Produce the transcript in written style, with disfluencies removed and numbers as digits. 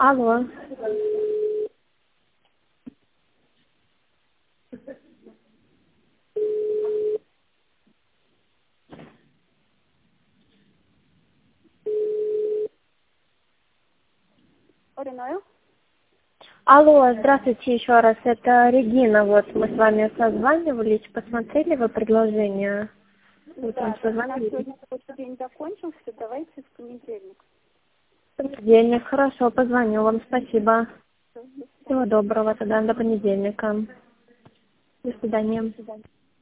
Алло. Ориною? Алло, здравствуйте еще раз. Это Регина. Вот мы с вами созванивались. Посмотрели вы предложение? Утром Да, у нас созванивались. сегодня рабочий день закончился, давайте в понедельник. В понедельник. Хорошо, позвоню вам. Спасибо. Всё, до свидания. Всего доброго тогда. До понедельника. До свидания.